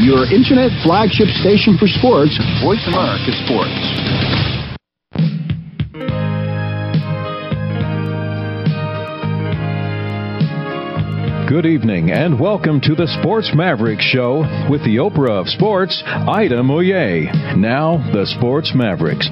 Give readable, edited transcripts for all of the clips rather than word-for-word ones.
your internet flagship station for sports, Voice America Sports. Good evening and welcome to the Sports Maverick Show with the Oprah of Sports, Ida Moye. Now, the Sports Mavericks.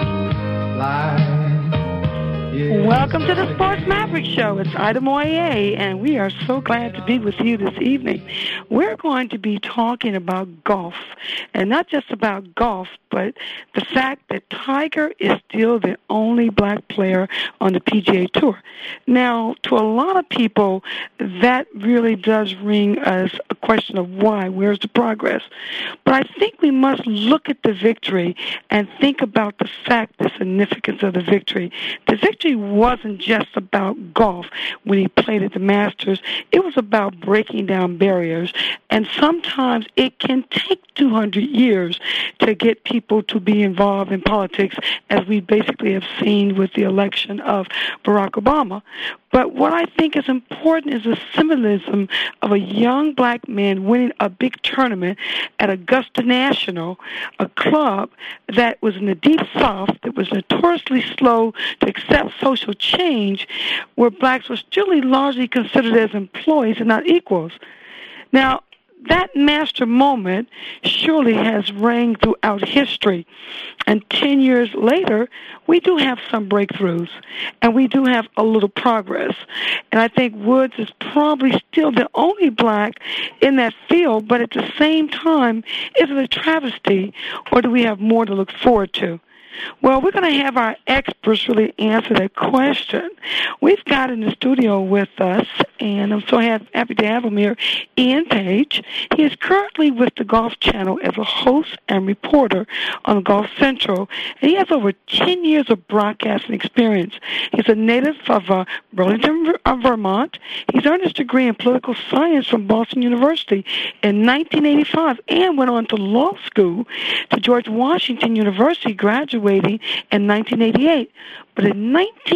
Welcome to the Sports Maverick Show. It's Ida Moye, and we are so glad to be with you this evening. We're going to be talking about golf, and not just about golf, but the fact that Tiger is still the only black player on the PGA Tour. Now, to a lot of people, that really does ring as a question of why, where's the progress? But I think we must look at the victory and think about the fact, the significance of the victory. The victory wasn't just about golf when he played at the Masters. It was about breaking down barriers. And sometimes it can take 200 years to get people to be involved in politics, as we basically have seen with the election of Barack Obama. But what I think is important is the symbolism of a young black man winning a big tournament at Augusta National, a club that was in the Deep South, that was notoriously slow to accept social change, where blacks were still largely considered as employees and not equals. Now, that master moment surely has rang throughout history. And 10 years later, we do have some breakthroughs, and we do have a little progress. And I think Woods is probably still the only black in that field, but at the same time, is it a travesty, or do we have more to look forward to? Well, we're going to have our experts really answer that question. We've got in the studio with us, and I'm so happy to have him here, Ian Page. He is currently with the Golf Channel as a host and reporter on Golf Central, and he has over 10 years of broadcasting experience. He's a native of Burlington, Vermont. He's earned his degree in political science from Boston University in 1985 and went on to law school to George Washington University, graduating in 1988. But in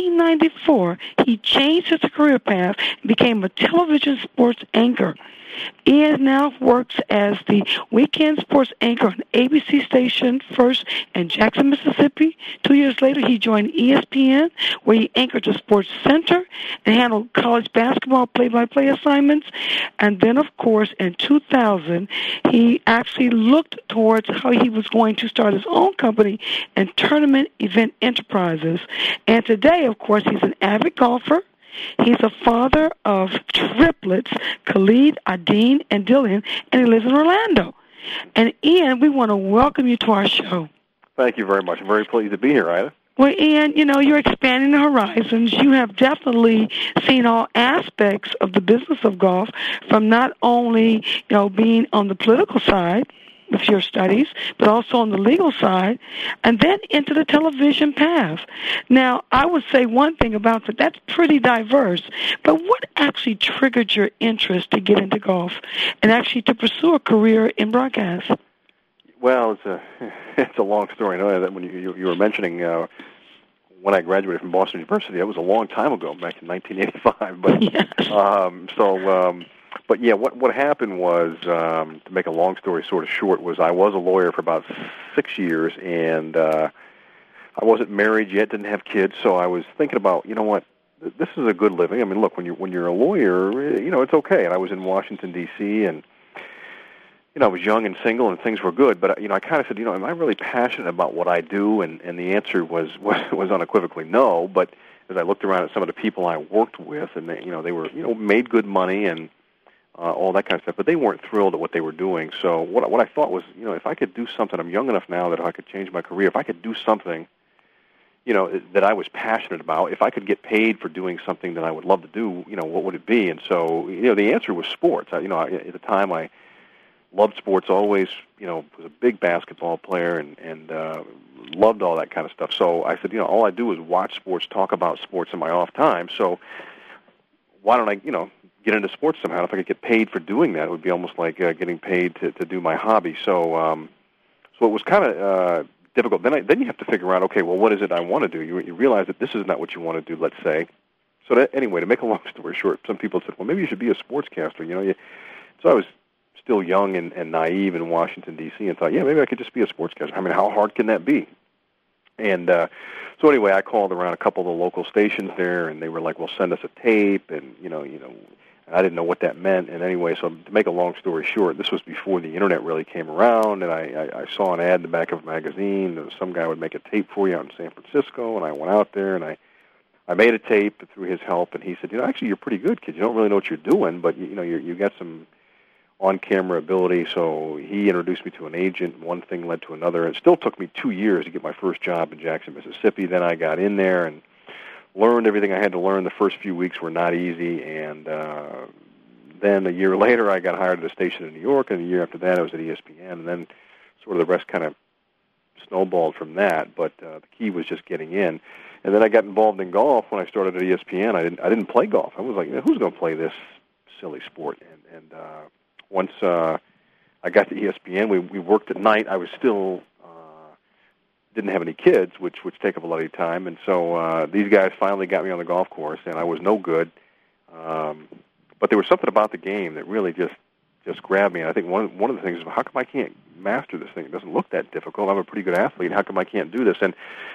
1994, he changed his career path and became a television sports anchor. Ian now works as the weekend sports anchor on ABC station first in Jackson, Mississippi. 2 years later, he joined ESPN, where he anchored the Sports Center and handled college basketball play-by-play assignments. And then, of course, in 2000, he actually looked towards how he was going to start his own company and Tournament Event Enterprises. And today, of course, he's an avid golfer. He's a father of triplets, Khalid, Adine, and Dillian, and he lives in Orlando. And Ian, we want to welcome you to our show. Thank you very much. I'm very pleased to be here, Ida. Well, Ian, you're expanding the horizons. You have definitely seen all aspects of the business of golf, from not only, being on the political side with your studies, but also on the legal side, and then into the television path. Now, I would say one thing about that, that's pretty diverse, but what actually triggered your interest to get into golf and actually to pursue a career in broadcast? Well, it's a long story. I know that when you were mentioning when I graduated from Boston University, that was a long time ago, back in 1985. But yes. But yeah, what happened was, to make a long story sort of short, was I was a lawyer for about 6 years, and I wasn't married yet, didn't have kids, so I was thinking about, what, this is a good living. I mean, look, when you're a lawyer, it's okay. And I was in Washington D.C. and I was young and single, and things were good. But I kind of said, am I really passionate about what I do? And the answer was unequivocally no. But as I looked around at some of the people I worked with, and they were made good money and all that kind of stuff, but they weren't thrilled at what they were doing. So what I thought was, if I could do something, I'm young enough now that I could change my career. If I could do something, that I was passionate about, if I could get paid for doing something that I would love to do, what would it be? And so, the answer was sports. At the time, I loved sports always, was a big basketball player and loved all that kind of stuff. So I said, all I do is watch sports, talk about sports in my off time. So why don't I, get into sports somehow? If I could get paid for doing that, it would be almost like getting paid to do my hobby. So it was kind of difficult. Then you have to figure out, okay, well, what is it I want to do? You realize that this is not what you want to do, let's say. So anyway, to make a long story short, some people said, well, maybe you should be a sportscaster. So I was still young and naive in Washington, D.C., and thought, yeah, maybe I could just be a sportscaster. I mean, how hard can that be? And so anyway, I called around a couple of the local stations there, and they were like, well, send us a tape, and, you know, I didn't know what that meant. And anyway, so to make a long story short, this was before the Internet really came around, and I saw an ad in the back of a magazine that some guy would make a tape for you out in San Francisco, and I went out there, and I made a tape through his help, and he said, actually, you're pretty good, kid. You don't really know what you're doing, but, you got some on-camera ability. So he introduced me to an agent. One thing led to another. It still took me 2 years to get my first job in Jackson, Mississippi. Then I got in there and learned everything I had to learn. The first few weeks were not easy, and then a year later I got hired at a station in New York, and a year after that I was at ESPN, and then sort of the rest kind of snowballed from that, but the key was just getting in. And then I got involved in golf when I started at ESPN. I didn't play golf. I was like, who's going to play this silly sport? And once I got to ESPN, we worked at night. I was still didn't have any kids, which take up a lot of your time, and so these guys finally got me on the golf course, and I was no good. But there was something about the game that really just grabbed me. And I think one of the things is, how come I can't master this thing? It doesn't look that difficult. I'm a pretty good athlete. How come I can't do this? And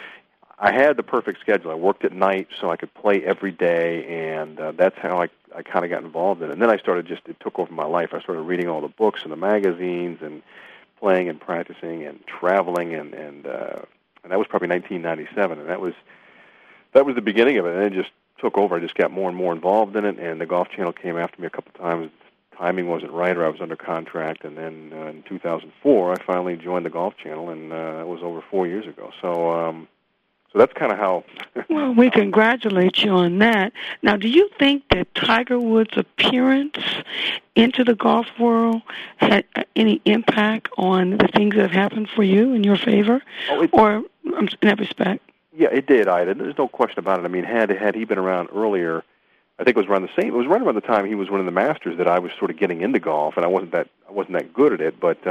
I had the perfect schedule. I worked at night so I could play every day, and that's how I kind of got involved in it. And then I started it took over my life. I started reading all the books and the magazines and playing and practicing and traveling, and that was probably 1997, and that was the beginning of it. And it just took over. I just got more and more involved in it, and the Golf Channel came after me a couple of times. Timing wasn't right, or I was under contract, and then in 2004, I finally joined the Golf Channel, and that was over 4 years ago. So that's kind of how... Well, we congratulate you on that. Now, do you think that Tiger Woods' appearance into the golf world had any impact on the things that have happened for you in your favor, or in that respect? Yeah, it did, Ida. There's no question about it. I mean, had he been around earlier, I think it was around the same. It was right around the time he was winning the Masters that I was sort of getting into golf, and I wasn't that good at it. But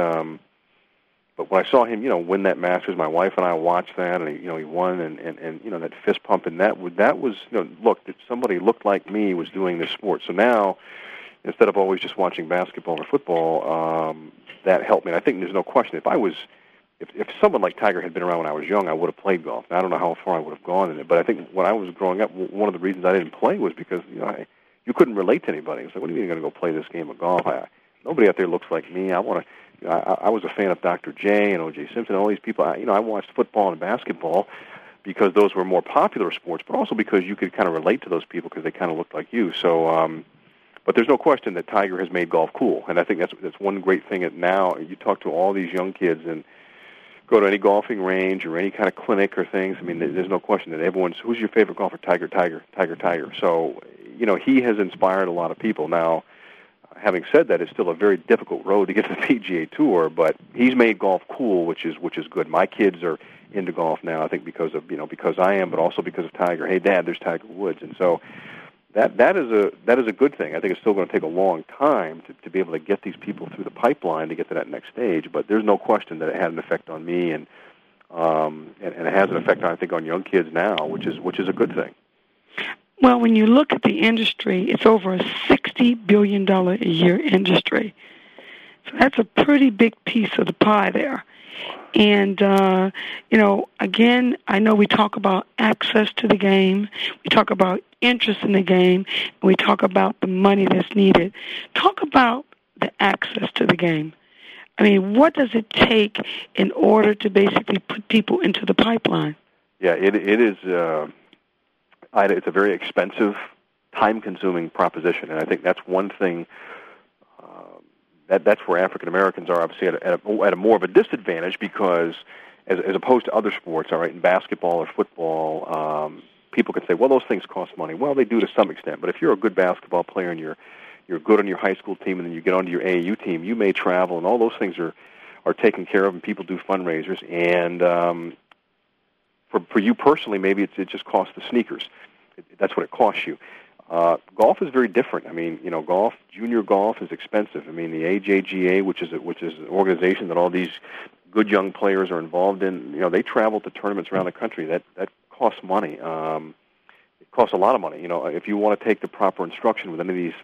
when I saw him, win that Masters, my wife and I watched that, and he won, and that fist pump, and that was look, that somebody looked like me was doing this sport. So now, instead of always just watching basketball or football, that helped me. And I think there's no question if someone like Tiger had been around when I was young, I would have played golf. Now, I don't know how far I would have gone in it, but I think when I was growing up, one of the reasons I didn't play was because you couldn't relate to anybody. It's like, what do you mean you're going to go play this game of golf? Nobody out there looks like me. I was a fan of Dr. J and O.J. Simpson, all these people. I watched football and basketball because those were more popular sports, but also because you could kind of relate to those people because they kind of looked like you. So, but there's no question that Tiger has made golf cool, and I think that's one great thing. Now you talk to all these young kids and go to any golfing range or any kind of clinic or things. I mean, there's no question that who's your favorite golfer? Tiger, Tiger, Tiger, Tiger. So, he has inspired a lot of people. Now, having said that, it's still a very difficult road to get to the PGA Tour, but he's made golf cool, which is good. My kids are into golf now, I think because I am, but also because of Tiger. Hey, Dad, there's Tiger Woods. And so that is a good thing. I think it's still going to take a long time to be able to get these people through the pipeline to get to that next stage. But there's no question that it had an effect on me, and it has an effect, I think, on young kids now, which is a good thing. Well, when you look at the industry, it's over a $60 billion a year industry. So that's a pretty big piece of the pie there. And, again, I know we talk about access to the game. We talk about interest in the game. And we talk about the money that's needed. Talk about the access to the game. I mean, what does it take in order to basically put people into the pipeline? Yeah, it is. It's a very expensive, time-consuming proposition, and I think that's one thing. That's where African Americans are obviously at a more of a disadvantage because, as opposed to other sports, all right, in basketball or football, people can say, well, those things cost money. Well, they do to some extent, but if you're a good basketball player and you're good on your high school team and then you get onto your AAU team, you may travel, and all those things are taken care of, and people do fundraisers. And for you personally, maybe it just costs the sneakers. That's what it costs you. Golf is very different. I mean, junior golf is expensive. I mean, the AJGA, which is an organization that all these good young players are involved in, they travel to tournaments around the country. That costs money. It costs a lot of money. If you want to take the proper instruction with any of these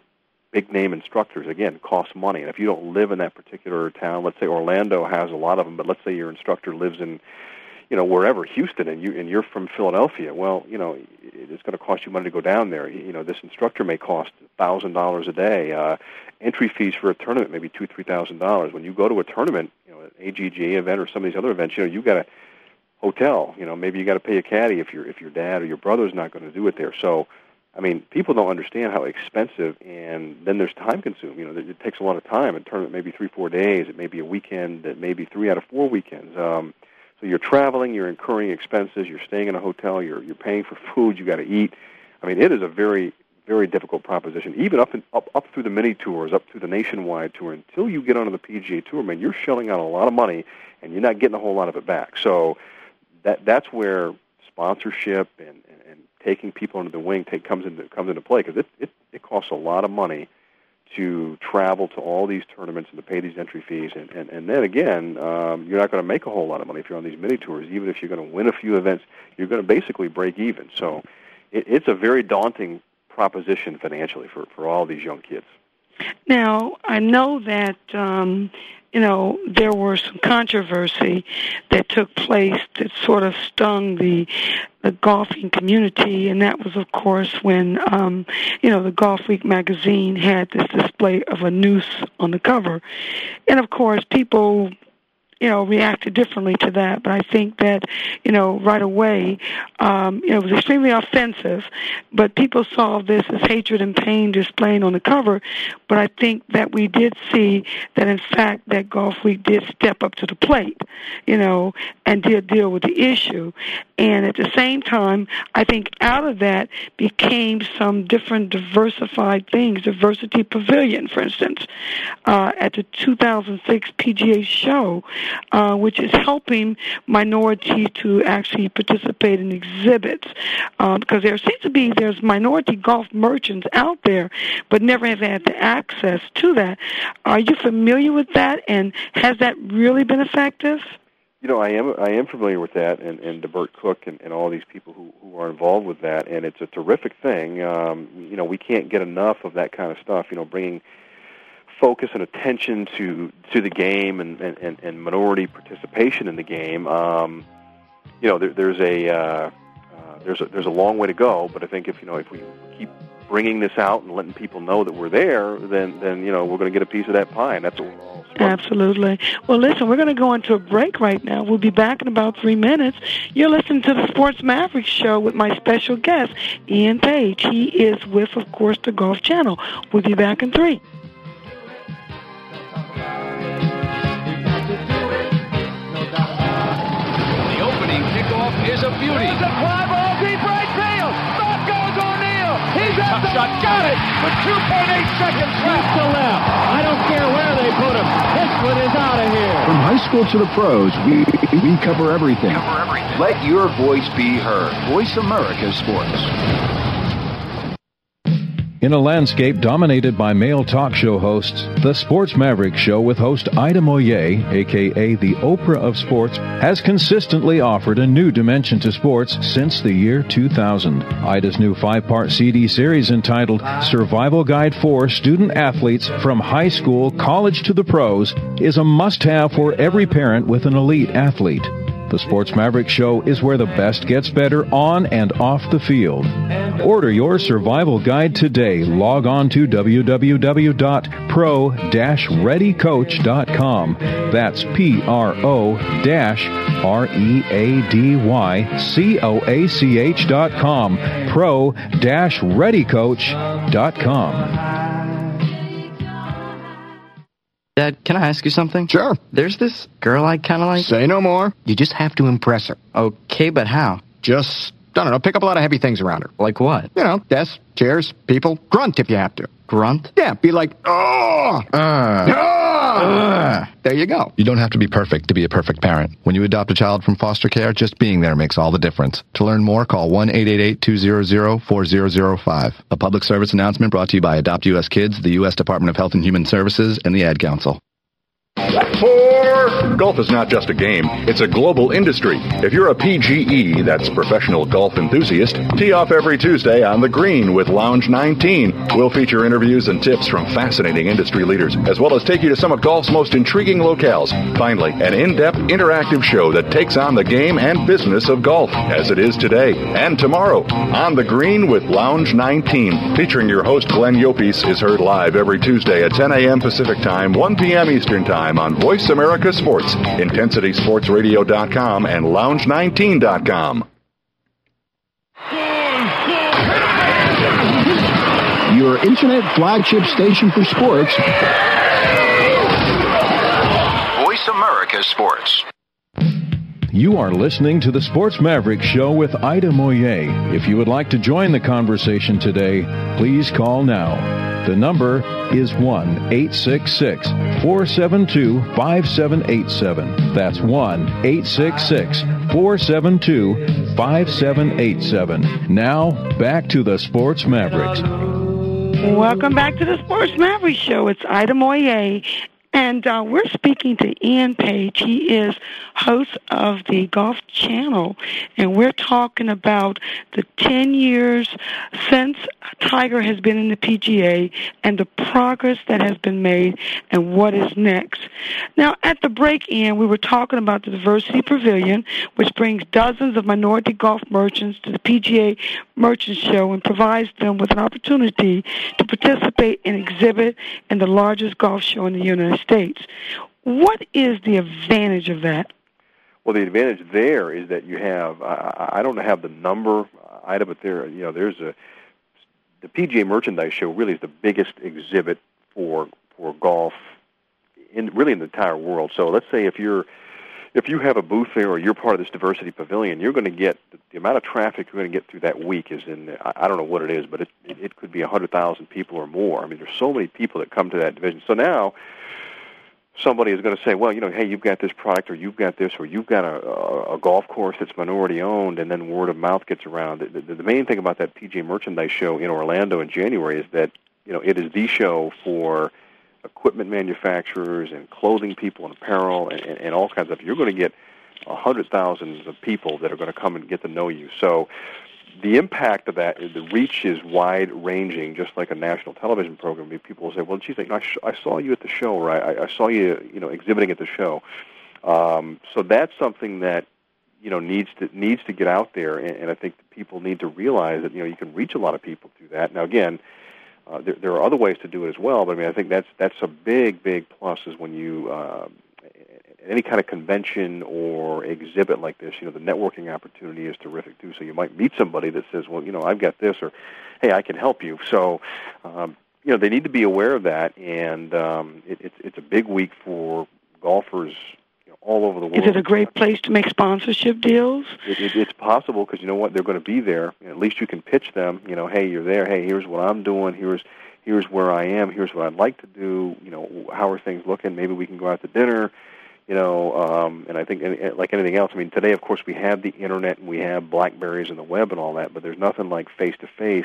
big-name instructors. Again, it costs money. And if you don't live in that particular town, let's say Orlando has a lot of them, but let's say your instructor lives in, wherever, Houston, and you're from Philadelphia, well, it's going to cost you money to go down there. This instructor may cost $1,000 a day. Entry fees for a tournament may be $2,000-$3,000. When you go to a tournament, an AGG event or some of these other events, you've got a hotel. Maybe you got to pay a caddy if your dad or your brother's not going to do it there. So, people don't understand how expensive, and then there's time consuming. It takes a lot of time. A tournament may be 3-4 days. It may be a weekend. It may be 3 out of 4 weekends. So you're traveling. You're incurring expenses. You're staying in a hotel. You're paying for food. You got to eat. It is a very, very difficult proposition. Even up through the mini tours, up through the nationwide tour, until you get onto the PGA Tour, man, you're shelling out a lot of money, and you're not getting a whole lot of it back. So that's where sponsorship and taking people under the wing comes into play, because it costs a lot of money to travel to all these tournaments and to pay these entry fees, and then again, you're not going to make a whole lot of money if you're on these mini tours. Even if you're going to win a few events, you're going to basically break even. So it's a very daunting proposition financially for all these young kids. Now, I know that there was some controversy that took place that sort of stung the golfing community, and that was, of course, when the Golf Week magazine had this display of a noose on the cover, and of course people reacted differently to that. But I think that, right away, it was extremely offensive, but people saw this as hatred and pain displayed on the cover. But I think that we did see that, in fact, that Golf Week did step up to the plate, and did deal with the issue. And at the same time, I think out of that became some different diversified things. Diversity Pavilion, for instance, at the 2006 PGA show, which is helping minorities to actually participate in exhibits, because there's minority golf merchants out there, but never have had the access to that. Are you familiar with that, and has that really been effective? I am familiar with that, and DeBert Cook and all these people who are involved with that, and it's a terrific thing. We can't get enough of that kind of stuff. Bringing focus and attention to the game and minority participation in the game. There's a long way to go, but I think if we keep bringing this out and letting people know that we're there, then we're going to get a piece of that pie, and that's what we're all supposed to. Absolutely. Well, listen, we're going to go into a break right now. We'll be back in about 3 minutes. You're listening to the Sports Mavericks Show with my special guest, Ian Page. He is with, of course, the Golf Channel. We'll be back in 3. The opening kickoff is a beauty. There's a fly ball deep right field. Back goes O'Neal. He's at the shot. Got it with 2.8 seconds left. To left. I don't care where they put him. This one is out of here. From high school to the pros, we cover everything. Let your voice be heard. Voice America Sports. In a landscape dominated by male talk show hosts, the Sports Maverick Show with host Ida Moye, a.k.a. the Oprah of Sports, has consistently offered a new dimension to sports since the year 2000. Ida's new 5-part CD series entitled Survival Guide for Student Athletes from High School, College to the Pros is a must-have for every parent with an elite athlete. The Sports Maverick Show is where the best gets better on and off the field. Order your survival guide today. Log on to www.pro-readycoach.com. That's pro-readycoach.com. pro-readycoach.com. Dad, can I ask you something? Sure. There's this girl I kind of like. Say no more. You just have to impress her. Okay, but how? Just, I don't know, pick up a lot of heavy things around her. Like what? Desks, chairs, people. Grunt if you have to. Grunt? Yeah, be like, oh! There you go. You don't have to be perfect to be a perfect parent. When you adopt a child from foster care, just being there makes all the difference. To learn more, call 1-888-200-4005. A public service announcement brought to you by Adopt U.S. Kids, the U.S. Department of Health and Human Services, and the Ad Council. For Golf is not just a game, it's a global industry. If you're a PGE, that's professional golf enthusiast, tee off every Tuesday on The Green with Lounge 19. We'll feature interviews and tips from fascinating industry leaders, as well as take you to some of golf's most intriguing locales. Finally, an in-depth, interactive show that takes on the game and business of golf, as it is today and tomorrow. On The Green with Lounge 19, featuring your host Glenn Yopes, is heard live every Tuesday at 10 a.m. Pacific Time, 1 p.m. Eastern Time on Voice America Sports, IntensitySportsRadio.com, and Lounge19.com. Your internet flagship station for sports. Voice America Sports. You are listening to the Sports Maverick Show with Ida Moye. If you would like to join the conversation today, please call now. The number is 1-866-472-5787. That's 1-866-472-5787. Now, back to the Sports Mavericks. Welcome back to the Sports Maverick Show. It's Ida Moye. And we're speaking to Ian Page. He is host of the Golf Channel, and we're talking about the 10 years since Tiger has been in the PGA and the progress that has been made and what is next. Now, at the break, Ian, we were talking about the Diversity Pavilion, which brings dozens of minority golf merchants to the PGA Merchant Show and provides them with an opportunity to participate and exhibit in the largest golf show in the United States. What is the advantage of that? Well, the advantage there is that you have, I don't have the number, Ida, but there's the PGA Merchandise Show really is the biggest exhibit for golf in the entire world. So let's say if you have a booth there or you're part of this Diversity Pavilion, you're going to get the amount of traffic you're going to get through that week is I don't know what it is, but it could be 100,000 people or more. I mean, there's so many people that come to that division. So now somebody is going to say, well, hey, you've got this product, or you've got this, or you've got a golf course that's minority owned, and then word of mouth gets around. The main thing about that PGA Merchandise Show in Orlando in January is that it is the show for equipment manufacturers and clothing people and apparel and all kinds of stuff. You're going to get 100,000 of people that are going to come and get to know you. So the impact of that, the reach is wide-ranging, just like a national television program. I mean, people will say, well, geez, I saw you at the show, or I saw you, exhibiting at the show. So that's something that, needs to get out there, and I think people need to realize that, you can reach a lot of people through that. Now, again, there are other ways to do it as well, but I mean, I think that's a big, big plus is when you any kind of convention or exhibit like this, the networking opportunity is terrific too. So you might meet somebody that says, well, I've got this, or hey, I can help you. So they need to be aware of that, and it's a big week for golfers all over the world. Is it a great place to make sponsorship deals? It's possible, because you know what, they're going to be there. At least you can pitch them. Hey, you're there. Hey, here's what I'm doing. Here's where I am. Here's what I'd like to do. How are things looking? Maybe we can go out to dinner. And I think, like anything else, I mean, today, of course, we have the Internet and we have BlackBerries and the web and all that, but there's nothing like face-to-face,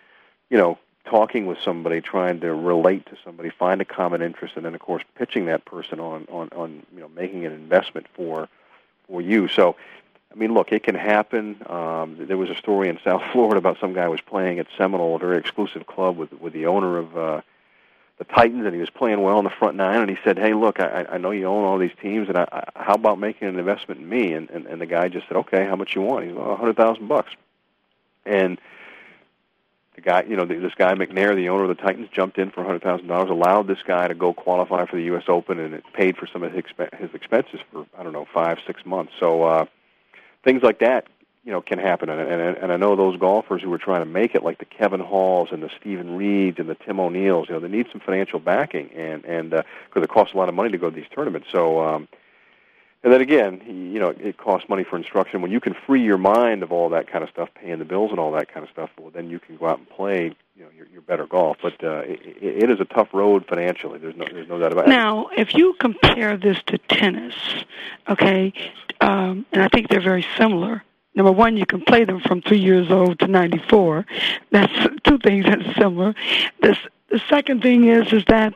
talking with somebody, trying to relate to somebody, find a common interest, and then, of course, pitching that person on making an investment for you. So, I mean, look, it can happen. There was a story in South Florida about some guy was playing at Seminole, a very exclusive club, with the owner of the Titans, and he was playing well in the front nine, and he said, hey, look, I know you own all these teams, and how about making an investment in me? And the guy just said, okay, how much you want? He said, well, $100,000. And the guy, this guy McNair, the owner of the Titans, jumped in for $100,000, allowed this guy to go qualify for the U.S. Open, and it paid for some of his expenses for, 5-6 months. So things like that, can happen. And I know those golfers who are trying to make it, like the Kevin Halls and the Stephen Reeds and the Tim O'Neills, they need some financial backing, and because it costs a lot of money to go to these tournaments. So, and then again, it costs money for instruction. When you can free your mind of all that kind of stuff, paying the bills and all that kind of stuff, well, then you can go out and play, your better golf. But it is a tough road financially. There's no doubt about it. Now, if you compare this to tennis, okay, and I think they're very similar. Number one, you can play them from 3 years old to 94. That's two things that's similar. The the second thing is that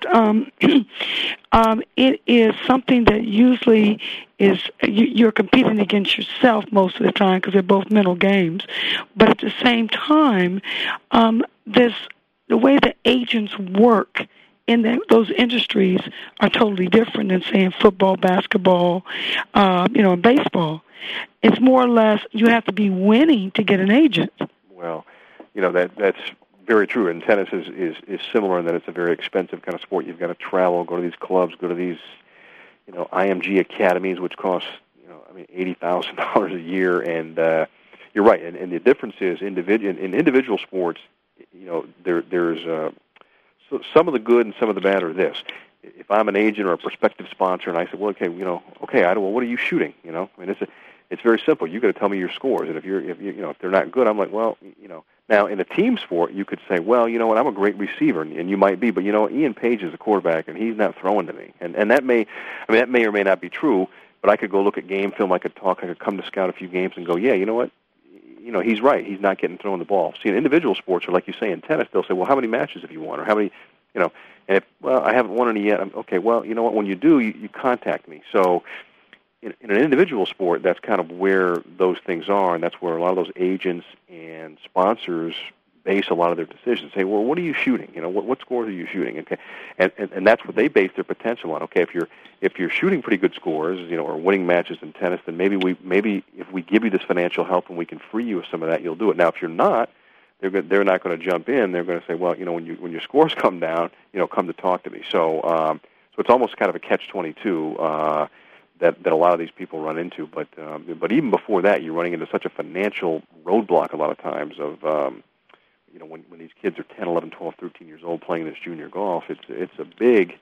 it is something that usually is you're competing against yourself most of the time because they're both mental games. But at the same time, the way the agents work in those industries are totally different than, say, in football, basketball, and baseball. It's more or less you have to be winning to get an agent. Well, that's very true. And tennis is similar in that it's a very expensive kind of sport. You've got to travel, go to these clubs, go to these, IMG academies, which cost, $80,000 a year. And you're right. And the difference is in individual sports, there's so some of the good and some of the bad are this. If I'm an agent or a prospective sponsor, and I say, well, Ida, what are you shooting? It's very simple. You got to tell me your scores, and if they're not good, I'm like, well, Now in a team sport, you could say, well, you know what, I'm a great receiver, and you might be, but Ian Page is a quarterback, and he's not throwing to me, and that may or may not be true. But I could go look at game film, I could come to scout a few games, and go, yeah, you know what, he's right, he's not getting thrown the ball. See, in individual sports, or like you say in tennis, they'll say, well, how many matches have you won, or how many, and if, well, I haven't won any yet. Okay, well, you know what, when you do, you contact me. So in an individual sport, that's kind of where those things are, and that's where a lot of those agents and sponsors base a lot of their decisions. Say, well, what are you shooting? What scores are you shooting? Okay, and that's what they base their potential on. Okay, if you're shooting pretty good scores, or winning matches in tennis, then maybe if we give you this financial help and we can free you of some of that, you'll do it. Now, if you're not, they're not going to jump in. They're going to say, well, when your scores come down, come to talk to me. So it's almost kind of a catch-22. That a lot of these people run into, but even before that, you're running into such a financial roadblock a lot of times of when these kids are 10, 11, 12, 13 years old playing this junior golf, it's a big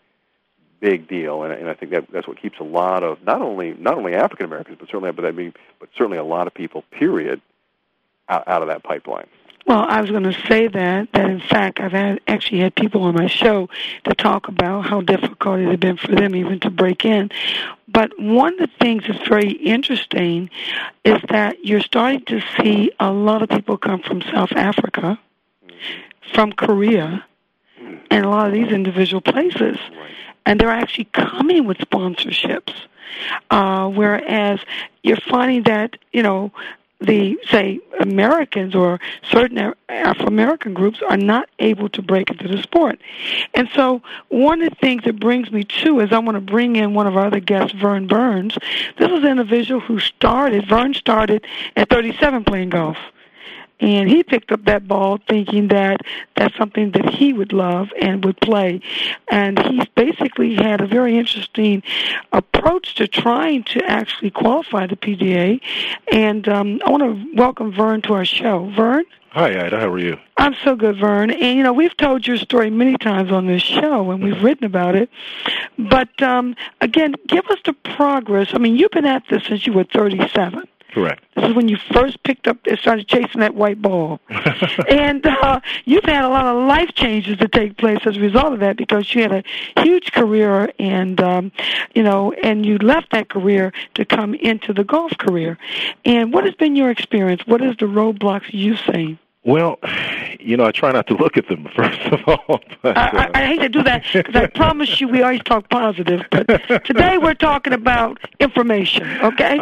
deal, and I think that's what keeps a lot of not only African Americans, but certainly a lot of people, period, out of that pipeline. Well, I was going to say that in fact I've actually had people on my show to talk about how difficult it had been for them even to break in. But one of the things that's very interesting is that you're starting to see a lot of people come from South Africa, from Korea, and a lot of these individual places. And they're actually coming with sponsorships. Whereas you're finding that, the, say, Americans or certain Afro-American groups are not able to break into the sport. And so one of the things that brings me to is I want to bring in one of our other guests, Vern Burns. This is an individual Vern started at 37 playing golf. And he picked up that ball thinking that that's something that he would love and would play. And he's basically had a very interesting approach to trying to actually qualify the PGA. And I want to welcome Vern to our show. Vern? Hi, Ida. How are you? I'm so good, Vern. And, we've told your story many times on this show, and we've written about it. But, again, give us the progress. I mean, you've been at this since you were 37. Correct. This is when you first picked up and started chasing that white ball. And you've had a lot of life changes to take place as a result of that because you had a huge career and, and you left that career to come into the golf career. And what has been your experience? What is the roadblocks you've seen? Well, I try not to look at them, first of all. But, I hate to do that because I promise you we always talk positive. But today we're talking about information, okay?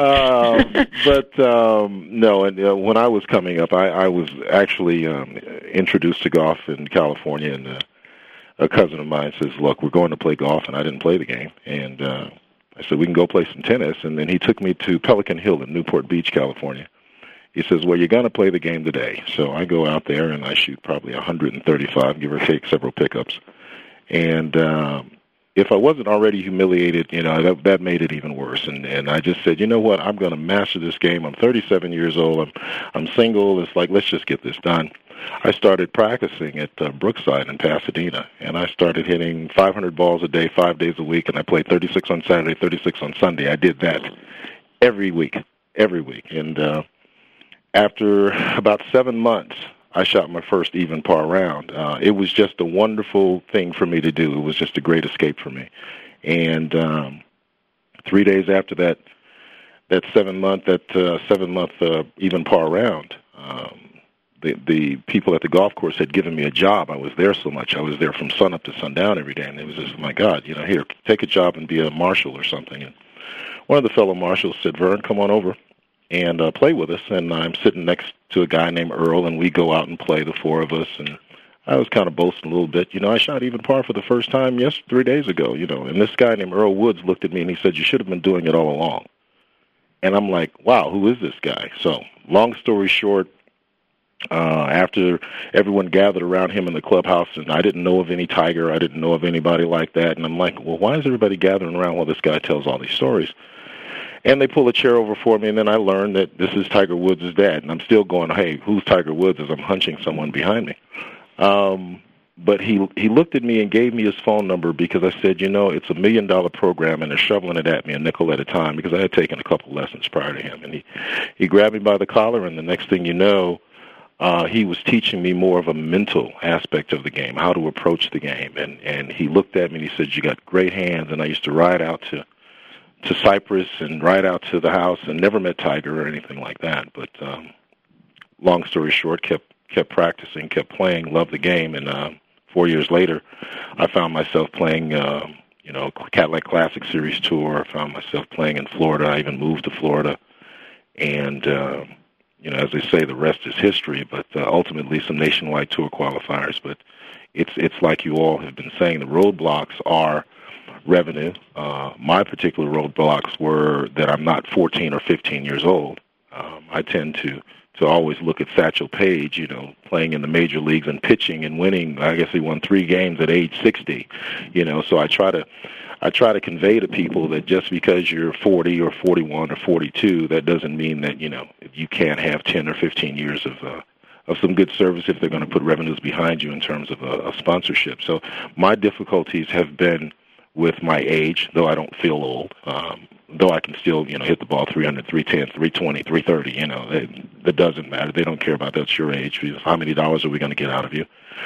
No, and when I was coming up, I was actually introduced to golf in California, and a cousin of mine says, look, we're going to play golf, and I didn't play the game. And I said, we can go play some tennis. And then he took me to Pelican Hill in Newport Beach, California. He says, well, you're going to play the game today. So I go out there, and I shoot probably 135, give or take several pickups. And if I wasn't already humiliated, that made it even worse. And I just said, you know what, I'm going to master this game. I'm 37 years old. I'm single. It's like, let's just get this done. I started practicing at Brookside in Pasadena, and I started hitting 500 balls a day, 5 days a week, and I played 36 on Saturday, 36 on Sunday. I did that every week. And after about 7 months, I shot my first even par round. It was just a wonderful thing for me to do. It was just a great escape for me. And 3 days after that 7 month even par round, the people at the golf course had given me a job. I was there so much. I was there from sun up to sundown every day, and it was just, my God, here, take a job and be a marshal or something. And one of the fellow marshals said, Vern, come on over and play with us. And I'm sitting next to a guy named Earl, and we go out and play, the four of us. And I was kind of boasting a little bit. I shot even par for the first time 3 days ago, And this guy named Earl Woods looked at me, and he said, you should have been doing it all along. And I'm like, wow, who is this guy? So long story short, after everyone gathered around him in the clubhouse, and I didn't know of any Tiger, I didn't know of anybody like that, and I'm like, well, why is everybody gathering around while this guy tells all these stories? And they pull a chair over for me, and then I learned that this is Tiger Woods' dad, and I'm still going, hey, who's Tiger Woods, as I'm hunching someone behind me. But he looked at me and gave me his phone number because I said, it's $1 million program, and they're shoveling it at me a nickel at a time, because I had taken a couple lessons prior to him. And he grabbed me by the collar, and the next thing you know, he was teaching me more of a mental aspect of the game, how to approach the game. And he looked at me and he said, you got great hands. And I used to ride out to Cyprus and ride out to the house, and never met Tiger or anything like that. But long story short, kept practicing, kept playing, loved the game. And 4 years later, I found myself playing, Cadillac Classic Series Tour. I found myself playing in Florida. I even moved to Florida. And as they say, the rest is history, but ultimately some nationwide tour qualifiers. But it's like you all have been saying, the roadblocks are revenue. My particular roadblocks were that I'm not 14 or 15 years old. I tend to always look at Satchel Paige, playing in the major leagues and pitching and winning. I guess he won 3 games at age 60, so I try to convey to people that just because you're 40 or 41 or 42, that doesn't mean that, you can't have 10 or 15 years of some good service if they're going to put revenues behind you in terms of sponsorship. So my difficulties have been with my age, though I don't feel old, though I can still, hit the ball 300, 310, 320, 330, that doesn't matter. They don't care about that. It's your age. How many dollars are we going to get out of you?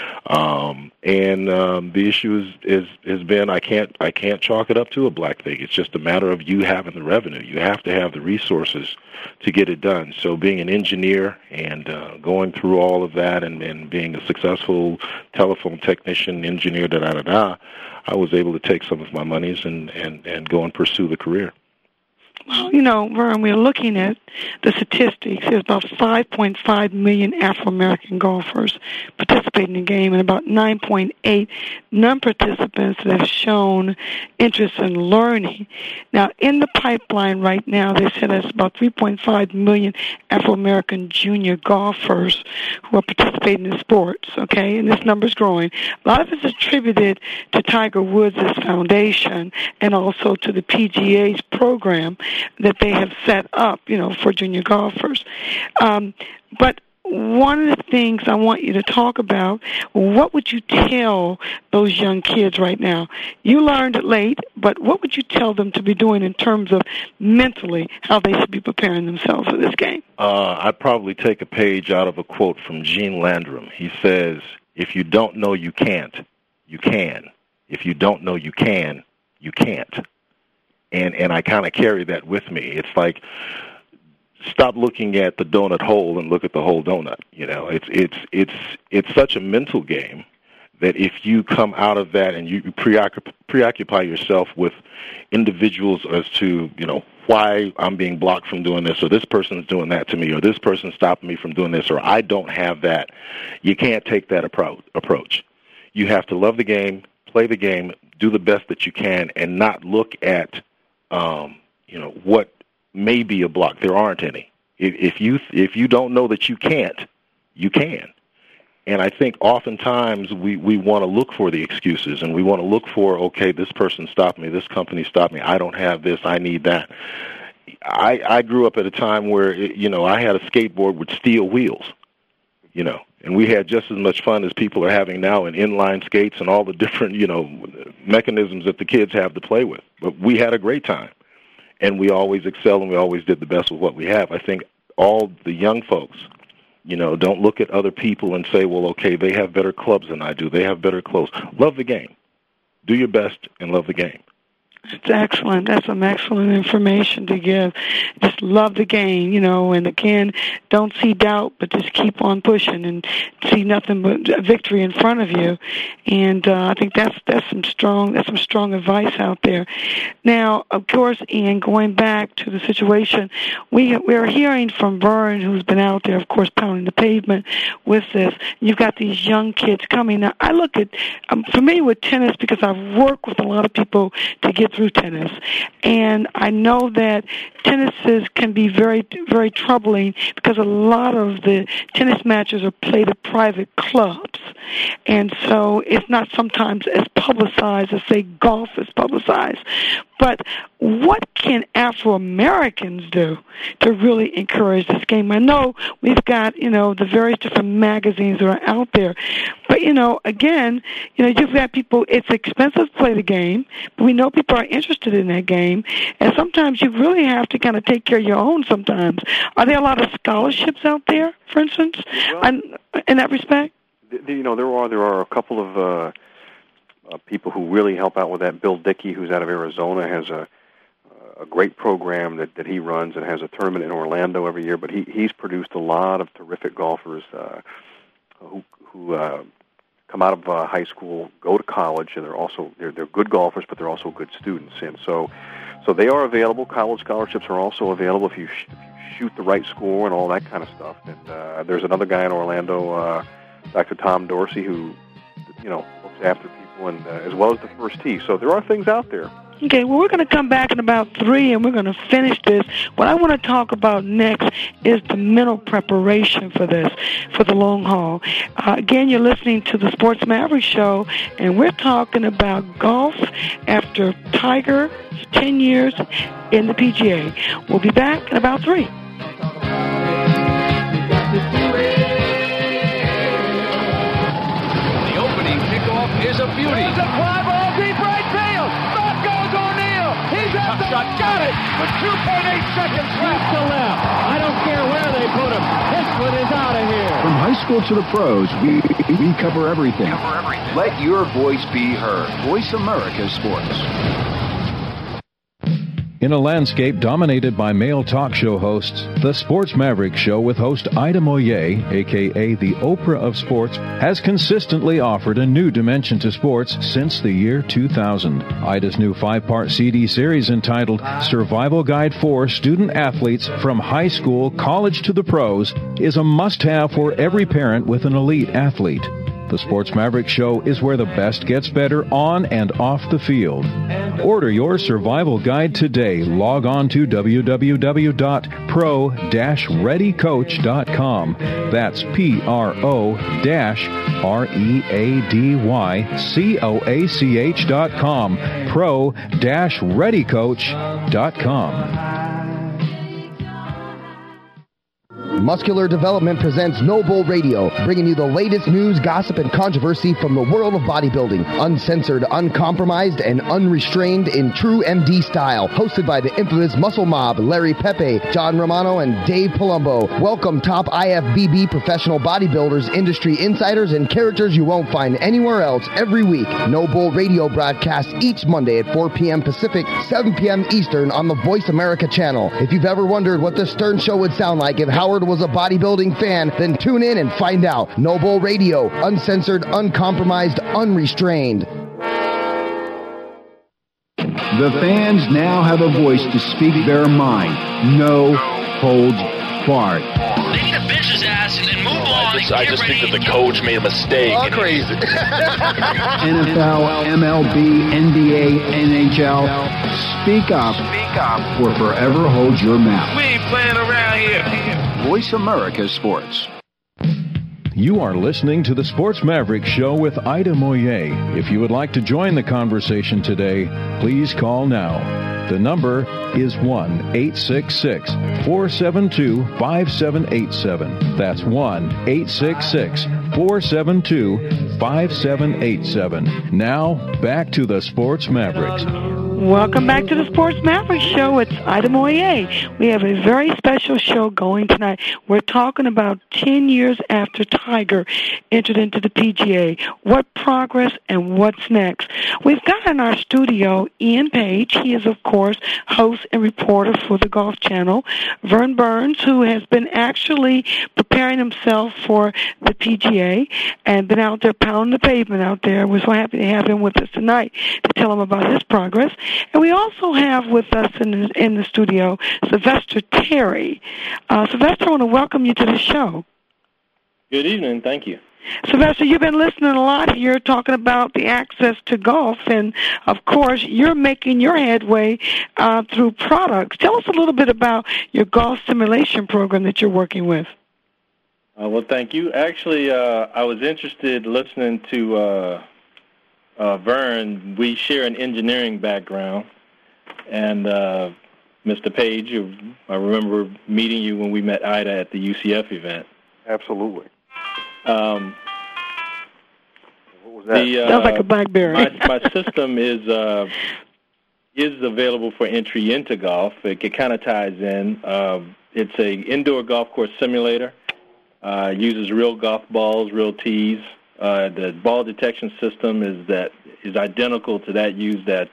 And the issue has been I can't chalk it up to a black thing. It's just a matter of you having the revenue. You have to have the resources to get it done. So being an engineer and going through all of that and being a successful telephone technician, engineer, I was able to take some of my monies and go and pursue the career. Well, Vern, we're looking at the statistics. There's about 5.5 million Afro-American golfers participating in the game and about 9.8 non-participants that have shown interest in learning. Now, in the pipeline right now, they said there's about 3.5 million Afro-American junior golfers who are participating in sports, okay? And this number's growing. A lot of it's attributed to Tiger Woods' foundation and also to the PGA's program that they have set up, for junior golfers. But one of the things I want you to talk about, what would you tell those young kids right now? You learned it late, but what would you tell them to be doing in terms of mentally how they should be preparing themselves for this game? I'd probably take a page out of a quote from Gene Landrum. He says, if you don't know you can't, you can. If you don't know you can, you can't. And I kind of carry that with me. It's like, stop looking at the donut hole and look at the whole donut. It's such a mental game that if you come out of that and you preoccupy yourself with individuals as to, why I'm being blocked from doing this, or this person's doing that to me, or this person's stopping me from doing this, or I don't have that, you can't take that approach. You have to love the game, play the game, do the best that you can, and not look at what may be a block. There aren't any. If you don't know that you can't, you can. And I think oftentimes we want to look for the excuses, and we want to look for, okay, this person stopped me, this company stopped me, I don't have this, I need that. I grew up at a time where, I had a skateboard with steel wheels, and we had just as much fun as people are having now in inline skates and all the different, mechanisms that the kids have to play with. But we had a great time, and we always excelled, and we always did the best with what we have. I think all the young folks, don't look at other people and say, well, okay, they have better clubs than I do. They have better clothes. Love the game. Do your best and love the game. It's excellent. That's some excellent information to give. Just love the game, you know, and again, don't see doubt, but just keep on pushing and see nothing but victory in front of you. And I think that's some strong advice out there. Now, of course, Ian, going back to the situation, we're hearing from Vern, who's been out there, of course, pounding the pavement with this. You've got these young kids coming. Now, I'm familiar with tennis because I've worked with a lot of people to get through tennis, and I know that tennises can be very, very troubling because a lot of the tennis matches are played at private clubs, and so it's not sometimes as publicized as, say, golf is publicized. But what can Afro-Americans do to really encourage this game? I know we've got, you know, the various different magazines that are out there. But, you know, again, you know, you've got people, it's expensive to play the game, but we know people are interested in that game. And sometimes you really have to kind of take care of your own sometimes. Are there a lot of scholarships out there, for instance, in that respect? You know, there are a couple of people who really help out with that. Bill Dickey, who's out of Arizona, has a great program that he runs and has a tournament in Orlando every year. But he's produced a lot of terrific golfers who come out of high school, go to college, and they're good golfers, but they're also good students. And so they are available. College scholarships are also available if you shoot the right score and all that kind of stuff. And there's another guy in Orlando, Dr. Tom Dorsey, who, you know, looks after people, and as well as the First Tee. So there are things out there. Okay, well, we're going to come back in about 3, and we're going to finish this. What I want to talk about next is the mental preparation for this, for the long haul. Again, you're listening to the Sports Maverick Show, and we're talking about golf after Tiger's 10 years in the PGA. We'll be back in about 3. The opening kickoff is a beauty. It's a fly ball deep right field. Back goes O'Neill. He's at the shot. Got it with 2.8 seconds left to left. I don't care where they put him. This one is out of here. From high school to the pros, we cover everything. Let your voice be heard. Voice America Sports. In a landscape dominated by male talk show hosts, the Sports Maverick Show with host Ida Moye, a.k.a. the Oprah of Sports, has consistently offered a new dimension to sports since the year 2000. Ida's new 5-part CD series entitled Survival Guide for Student Athletes from High School, College to the Pros is a must-have for every parent with an elite athlete. The Sports Maverick Show is where the best gets better on and off the field. Order your survival guide today. Log on to www.pro-readycoach.com. That's pro-readycoach.com. pro-readycoach.com. Muscular Development presents No Bull Radio, bringing you the latest news, gossip, and controversy from the world of bodybuilding. Uncensored, uncompromised, and unrestrained in true MD style. Hosted by the infamous Muscle Mob, Larry Pepe, John Romano, and Dave Palumbo. Welcome top IFBB professional bodybuilders, industry insiders, and characters you won't find anywhere else every week. No Bull Radio broadcasts each Monday at 4 p.m. Pacific, 7 p.m. Eastern on the Voice America channel. If you've ever wondered what the Stern Show would sound like if Howard was a bodybuilding fan, then tune in and find out. No Bull Radio, uncensored, uncompromised, unrestrained. The fans now have a voice to speak their mind. No holds barred. They need to bench his ass and move on. I just think that the coach made a mistake. Oh, crazy. NFL, MLB, NBA, NHL. Speak up. Speak up. Or forever hold your mouth. We ain't playing around here. Voice America Sports. You are listening to the Sports Maverick Show with Ida Moye. If you would like to join the conversation today, please call now. The number is 1-866-472-5787. That's 1-866-472-5787. Now, back to the Sports Mavericks. Welcome back to the Sports Maverick Show. It's Ida Moye. We have a very special show going tonight. We're talking about 10 years after Tiger entered into the PGA. What progress and what's next? We've got in our studio Ian Page. He is, of course, host and reporter for the Golf Channel. Vern Burns, who has been actually preparing himself for the PGA and been out there pounding the pavement out there. We're so happy to have him with us tonight to tell him about his progress. And we also have with us in the studio Sylvester Terry. Sylvester, I want to welcome you to the show. Good evening. Thank you. Sylvester, you've been listening a lot here talking about the access to golf, and, of course, you're making your headway through products. Tell us a little bit about your golf simulation program that you're working with. Well, thank you. Actually, I was interested listening to Vern. We share an engineering background, and Mr. Page, I remember meeting you when we met Ida at the UCF event. Absolutely. What was that? Sounds like a BlackBerry. my system is available for entry into golf. It kind of ties in. It's a indoor golf course simulator. Uses real golf balls, real tees. The ball detection system is identical to that used at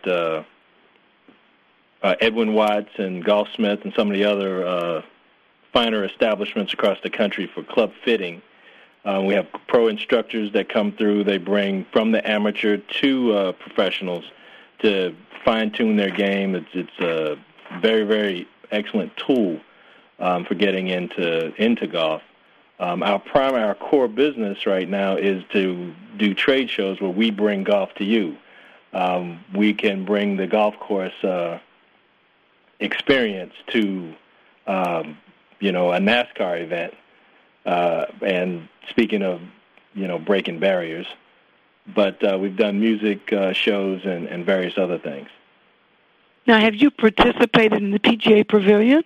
Edwin Watts and Golfsmith and some of the other finer establishments across the country for club fitting. We have pro instructors that come through. They bring from the amateur to professionals to fine-tune their game. It's a very, very excellent tool for getting into golf. Our core business right now is to do trade shows where we bring golf to you. We can bring the golf course experience to, a NASCAR event. And speaking of, breaking barriers, but we've done music shows and various other things. Now, have you participated in the PGA Pavilion?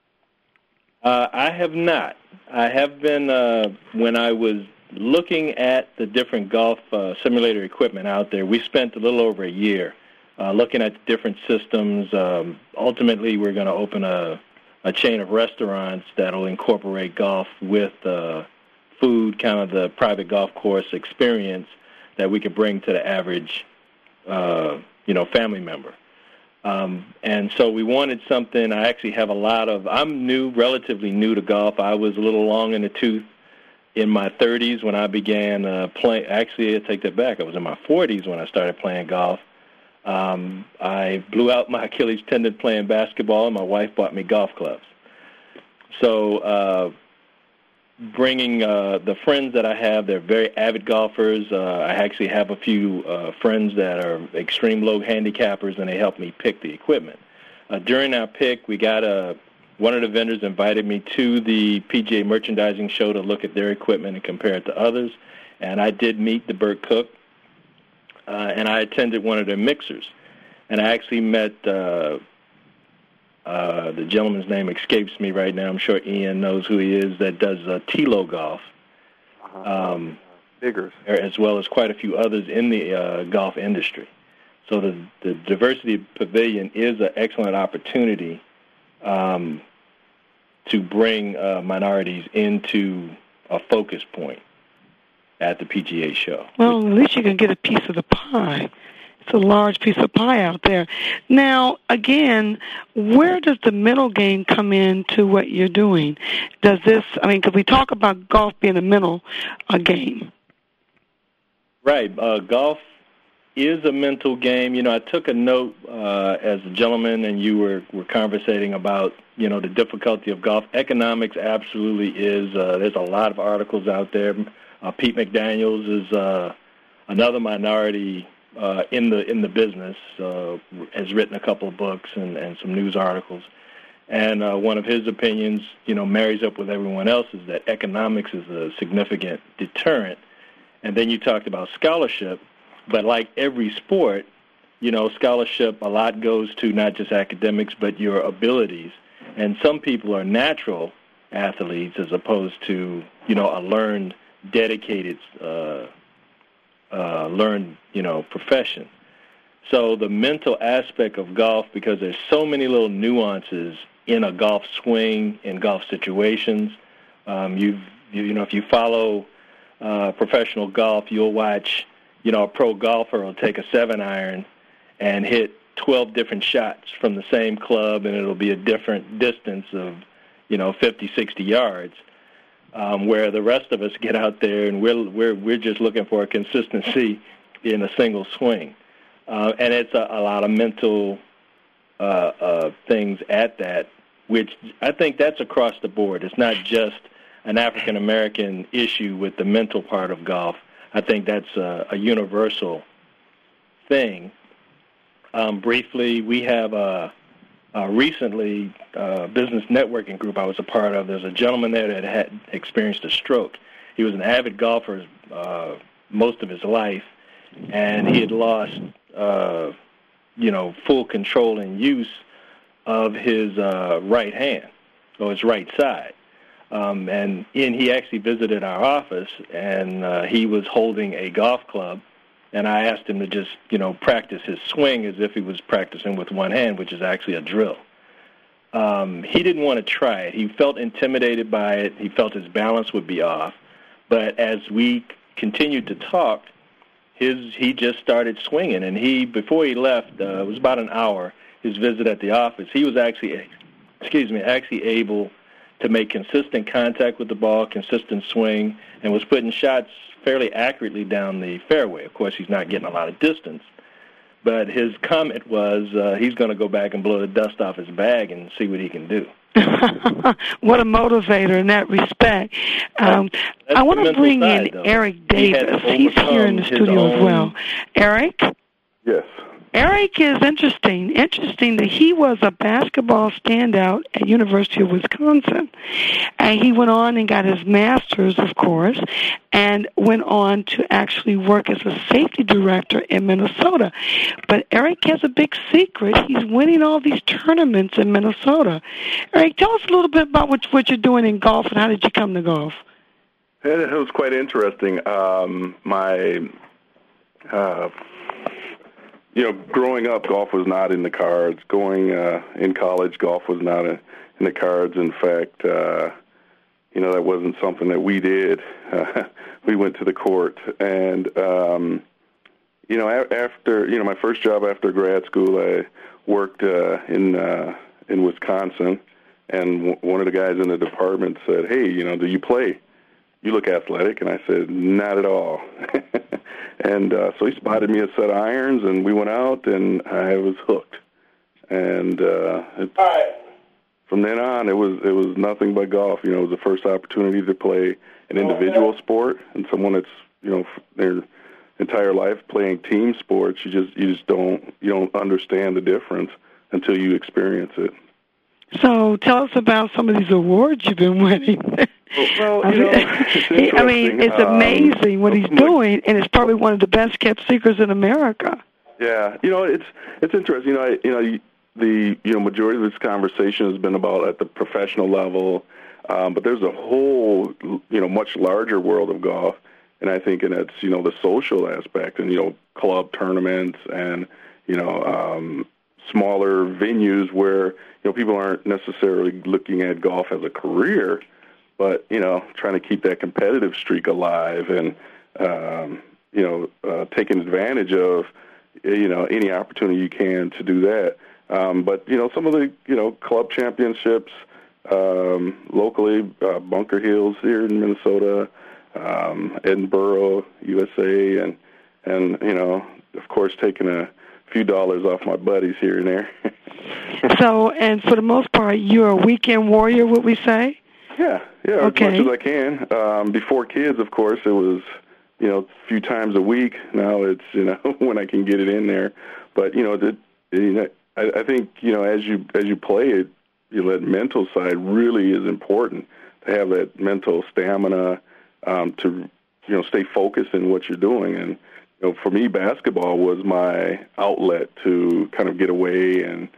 I have not. I have been, when I was looking at the different golf simulator equipment out there, we spent a little over a year looking at the different systems. Ultimately, we're going to open a chain of restaurants that will incorporate golf with food, kind of the private golf course experience that we could bring to the average, family member. And so we wanted something. I actually have I'm relatively new to golf. I was a little long in the tooth in my 30s when I began playing. Actually, I take that back. I was in my 40s when I started playing golf. I blew out my Achilles tendon playing basketball, and my wife bought me golf clubs. So bringing the friends that I have, they're very avid golfers. I actually have a few friends that are extreme low handicappers, and they help me pick the equipment. During our pick, we got one of the vendors invited me to the PGA merchandising show to look at their equipment and compare it to others, and I did meet the Burt Cook, and I attended one of their mixers, and I actually met the gentleman's name escapes me right now. I'm sure Ian knows who he is, that does Tilo Golf. Biggers. As well as quite a few others in the golf industry. So the Diversity Pavilion is an excellent opportunity to bring minorities into a focus point at the PGA show. Well, at least you can get a piece of the pie. It's a large piece of pie out there. Now, again, where does the mental game come into what you're doing? Could we talk about golf being a mental game? Right. Golf is a mental game. I took a note as a gentleman and you were conversating about, the difficulty of golf. Economics absolutely is. There's a lot of articles out there. Pete McDaniels is another minority in the business, has written a couple of books and some news articles. And one of his opinions, marries up with everyone else's, that economics is a significant deterrent. And then you talked about scholarship, but like every sport, scholarship, a lot goes to not just academics, but your abilities. And some people are natural athletes as opposed to, a learned, dedicated profession. So the mental aspect of golf, because there's so many little nuances in a golf swing, in golf situations. You know, if you follow professional golf, you'll watch, you know, a pro golfer will take a 7-iron and hit 12 different shots from the same club, and it'll be a different distance of, you know, 50, 60 yards. Where the rest of us get out there and we're just looking for a consistency in a single swing. And it's a lot of mental things at that, which I think that's across the board. It's not just an African-American issue with the mental part of golf. I think that's a universal thing. Briefly, we have recently business networking group I was a part of. There's a gentleman there that had experienced a stroke. He was an avid golfer most of his life, and he had lost full control and use of his right hand, or his right side. And he actually visited our office, and he was holding a golf club, and I asked him to just, you know, practice his swing as if he was practicing with one hand, which is actually a drill. He didn't want to try it. He felt intimidated by it. He felt his balance would be off. But as we continued to talk, he just started swinging. And before he left, it was about an hour, his visit at the office, he was actually able to make consistent contact with the ball, consistent swing, and was putting shots fairly accurately down the fairway. Of course, he's not getting a lot of distance. But his comment was he's going to go back and blow the dust off his bag and see what he can do. What a motivator in that respect. I want to bring in Eric Davis. He's here in the studio as well. Eric? Yes. Eric is interesting that he was a basketball standout at University of Wisconsin. And he went on and got his master's, of course, and went on to actually work as a safety director in Minnesota. But Eric has a big secret. He's winning all these tournaments in Minnesota. Eric, tell us a little bit about what you're doing in golf and how did you come to golf? It was quite interesting. Growing up, golf was not in the cards. Going in college, golf was not in the cards. In fact, that wasn't something that we did. We went to the court, and after my first job after grad school, I worked in Wisconsin, and one of the guys in the department said, "Hey, do you play? You look athletic." And I said, "Not at all." And so he spotted me a set of irons, and we went out, and I was hooked. And from then on, it was nothing but golf. It was the first opportunity to play an individual sport, and someone that's their entire life playing team sports. You just don't understand the difference until you experience it. So tell us about some of these awards you've been winning. Well, it's amazing what he's doing, and it's probably one of the best kept secrets in America. Yeah, it's interesting. The majority of this conversation has been about at the professional level, but there's a whole much larger world of golf, and I think it's the social aspect and club tournaments and smaller venues where people aren't necessarily looking at golf as a career, but trying to keep that competitive streak alive and taking advantage of any opportunity you can to do that. But some of the club championships locally, Bunker Hills here in Minnesota, Edinburgh, USA, and of course taking a few dollars off my buddies here and there. So, and for the most part, you're a weekend warrior, would we say? Yeah, okay. As much as I can. Before kids, of course, it was, a few times a week. Now it's, when I can get it in there. But, I think, as you play it, that mental side really is important to have that mental stamina to, stay focused in what you're doing. And, for me, basketball was my outlet to kind of get away and,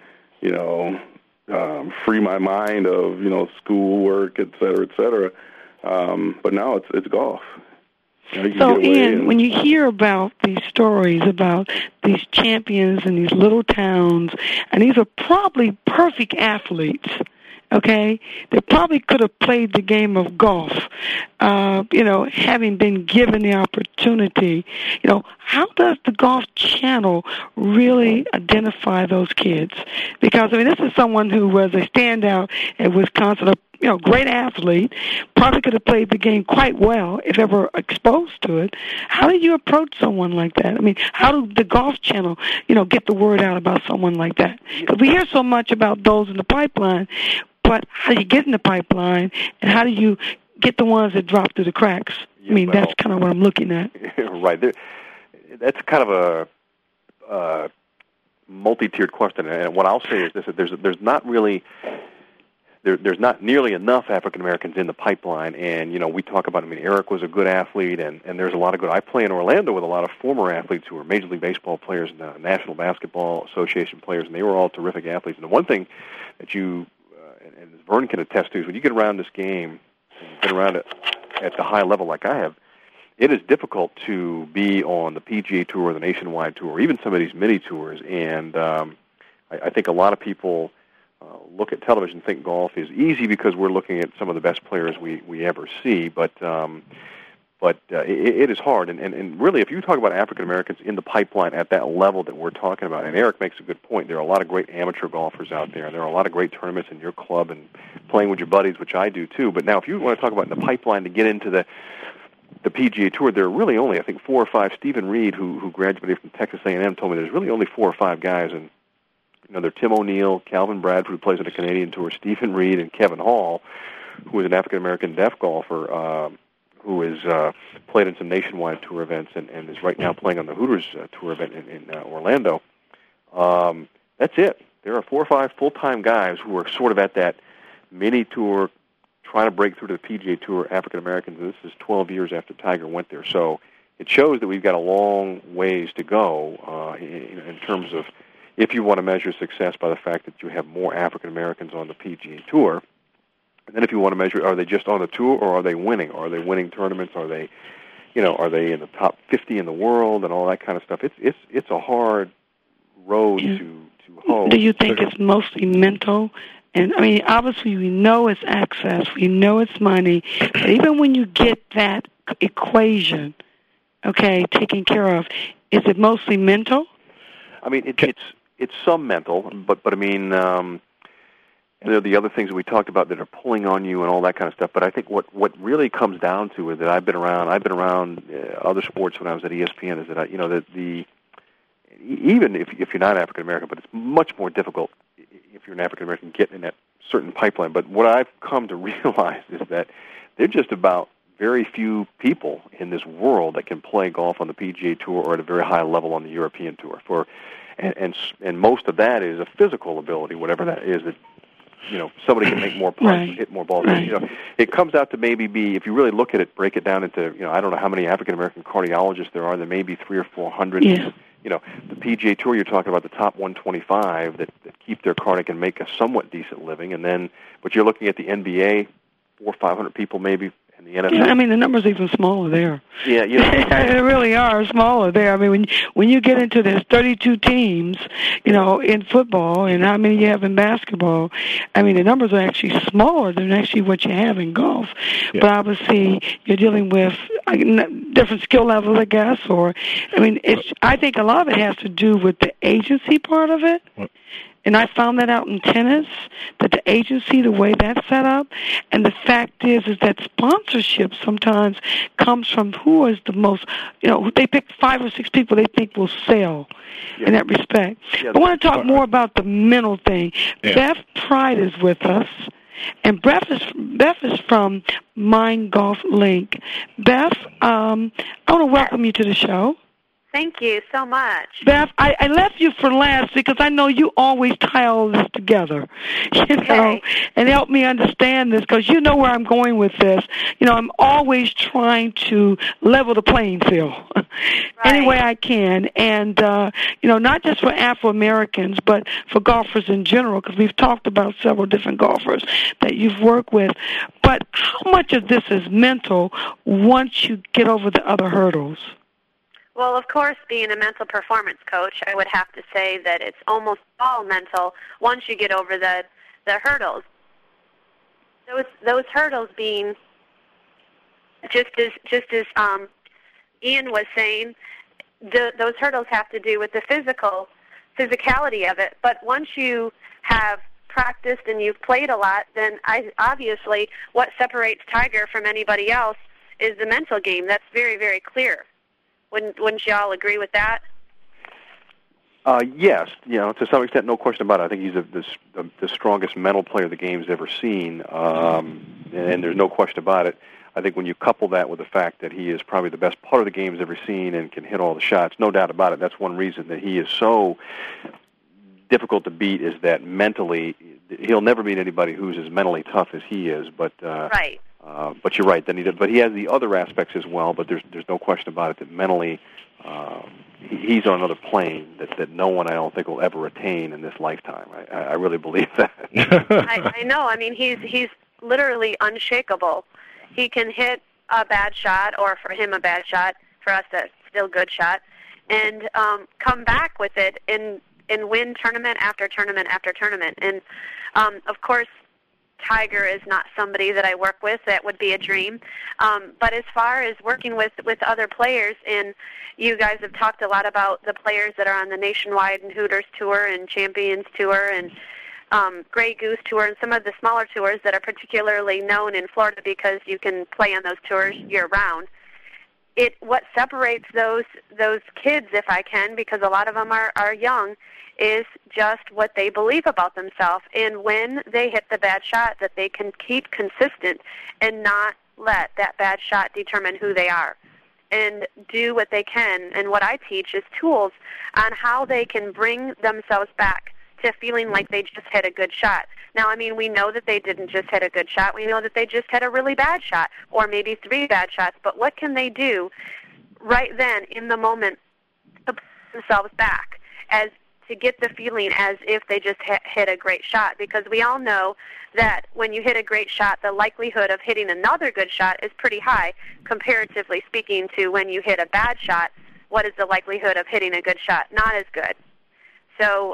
free my mind of, schoolwork, et cetera, et cetera. But now it's golf. So, Ian, when you hear about these stories about these champions in these little towns, and these are probably perfect athletes, okay? They probably could have played the game of golf, having been given the opportunity. How does the Golf Channel really identify those kids? Because, this is someone who was a standout at Wisconsin, great athlete, probably could have played the game quite well if ever exposed to it. How do you approach someone like that? How do the Golf Channel, get the word out about someone like that? Because we hear so much about those in the pipeline, but how do you get in the pipeline, and how do you get the ones that drop through the cracks? That's kind of what I'm looking at. Right. That's kind of a multi-tiered question, and what I'll say is this: that there's not really... There's not nearly enough African Americans in the pipeline, and we talk about. Eric was a good athlete, and there's a lot of good. I play in Orlando with a lot of former athletes who were Major League Baseball players and National Basketball Association players, and they were all terrific athletes. And the one thing that you and Vern can attest to is when you get around this game, and you get around it at the high level like I have, it is difficult to be on the PGA Tour or the Nationwide Tour, or even some of these mini tours. And I think a lot of people look at television and think golf is easy because we're looking at some of the best players we ever see, but it is hard. And really, if you talk about African Americans in the pipeline at that level that we're talking about, and Eric makes a good point, there are a lot of great amateur golfers out there, and there are a lot of great tournaments in your club and playing with your buddies, which I do too. But now, if you want to talk about in the pipeline to get into the PGA Tour, there are really only, I think, 4 or 5. Stephen Reed, who graduated from Texas A&M, told me there's really only 4 or 5 guys, and they're Tim O'Neill, Calvin Bradford, who plays on the Canadian Tour, Stephen Reed, and Kevin Hall, who is an African-American deaf golfer who has played in some Nationwide Tour events and is right now playing on the Hooters Tour event in Orlando. That's it. There are 4 or 5 full-time guys who are sort of at that mini tour, trying to break through to the PGA Tour, African-Americans, and this is 12 years after Tiger went there. So it shows that we've got a long ways to go in terms of, if you want to measure success by the fact that you have more African Americans on the PGA Tour, and then if you want to measure, are they just on the tour or are they winning? Are they winning tournaments? Are they, are they in the top 50 in the world and all that kind of stuff? It's a hard road to hoe. Do you think it's mostly mental? And obviously we know it's access, we know it's money, but even when you get that equation, taken care of, is it mostly mental? It's some mental, but and there are the other things that we talked about that are pulling on you and all that kind of stuff. But I think what really comes down to is that I've been around other sports when I was at ESPN. Is that even if you're not African American, but it's much more difficult if you're an African American getting in that certain pipeline. But what I've come to realize is that they're just about very few people in this world that can play golf on the PGA Tour or at a very high level on the European Tour. And most of that is a physical ability, whatever that is. That somebody can make more putts and hit more balls. Right. It comes out to maybe be, if you really look at it, break it down into, I don't know how many African American cardiologists there are. There may be 300 or 400. Yeah. The PGA Tour, you're talking about the top 125 that keep their cardiac and make a somewhat decent living, but you're looking at the NBA, 400 or 500 people maybe. And the NFL. Yeah, the numbers are even smaller there. Yeah, they really are smaller there. When you get into there's 32 teams, in football, and how many you have in basketball, the numbers are actually smaller than actually what you have in golf. Yeah. But obviously, you're dealing with different skill levels, I guess. I think a lot of it has to do with the agency part of it. What? And I found that out in tennis, that the agency, the way that's set up, and the fact is that sponsorship sometimes comes from who is the most, they pick 5 or 6 people they think will sell in that respect. Yeah, I want to talk more about the mental thing. Yeah. Beth Pride is with us, and Beth is from Mind Golf Link. Beth, I want to welcome you to the show. Thank you so much. Beth, I left you for last because I know you always tie all this together, and help me understand this because you know where I'm going with this. I'm always trying to level the playing field any way I can, and, not just for Afro-Americans, but for golfers in general, because we've talked about several different golfers that you've worked with. But how much of this is mental once you get over the other hurdles? Well, of course, being a mental performance coach, I would have to say that it's almost all mental once you get over the hurdles. Those hurdles being just as Ian was saying, those hurdles have to do with the physicality of it. But once you have practiced and you've played a lot, then obviously what separates Tiger from anybody else is the mental game. That's very, very clear. Wouldn't you all agree with that? Yes, to some extent, no question about it. I think he's the strongest mental player the game's ever seen, and there's no question about it. I think when you couple that with the fact that he is probably the best putter the game's ever seen and can hit all the shots, no doubt about it, that's one reason that he is so difficult to beat, is that mentally, he'll never beat anybody who's as mentally tough as he is, but... Right. But you're right. But he has the other aspects as well. But there's no question about it that mentally, he's on another plane that no one, I don't think, will ever attain in this lifetime. I really believe that. I know. I mean, he's literally unshakable. He can hit a bad shot, or for him a bad shot, for us a still good shot, and come back with it and win tournament after tournament after tournament. And of course, Tiger is not somebody that I work with. That would be a dream. But as far as working with other players, and you guys have talked a lot about the players that are on the Nationwide and Hooters Tour and Champions Tour and Grey Goose Tour and some of the smaller tours that are particularly known in Florida because you can play on those tours year-round. What separates those kids, if I can, because a lot of them are young, is just what they believe about themselves. And when they hit the bad shot, that they can keep consistent and not let that bad shot determine who they are. And do what they can. And what I teach is tools on how they can bring themselves back to feeling like they just hit a good shot. Now, I mean, we know that they didn't just hit a good shot. We know that they just hit a really bad shot, or maybe 3 bad shots. But what can they do right then in the moment to put themselves back as to get the feeling as if they just hit a great shot? Because we all know that when you hit a great shot, the likelihood of hitting another good shot is pretty high, comparatively speaking to when you hit a bad shot. What is the likelihood of hitting a good shot? Not as good. So